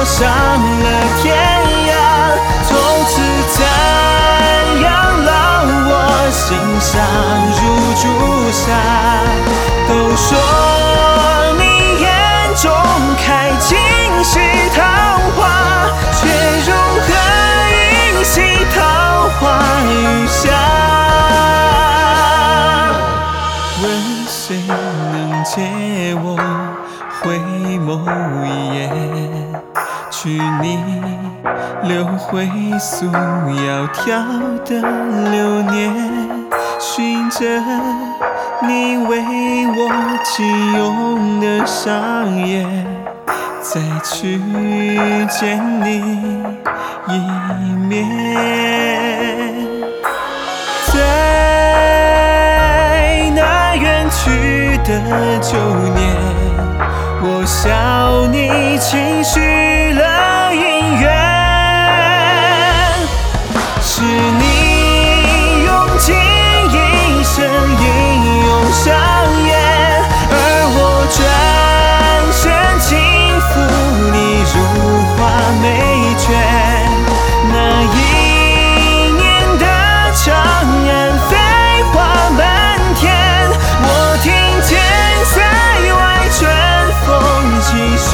上了天涯，从此赞扬了我心上如朱砂。都说你眼中开尽是桃花，却如何饮洗桃花雨下？问谁能借我回眸一夜，取你留回素窈窕的流年，寻着你为我紧拥的上眼，再去见你一面。在那远去的旧年，我笑你轻许了姻缘，是你用尽一生英勇上演，而我转身轻抚你如花美眷。那一年的长安飞花满天，我听见塞外春风起雪。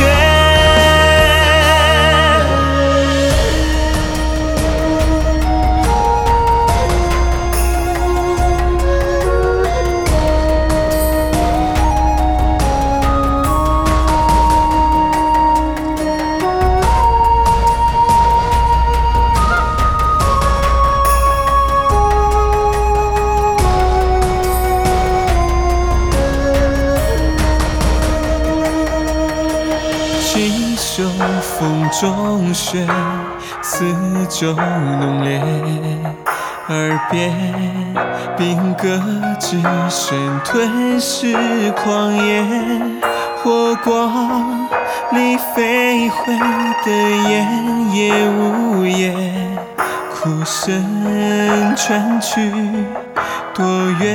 亲手风中雪，四周浓烈，耳边兵戈之声吞噬狂野，火光里飞回的烟也无言，哭声传去多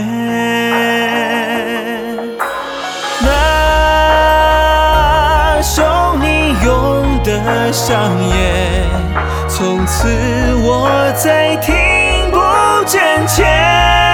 远？那手你拥的上演，从此我再听不真切。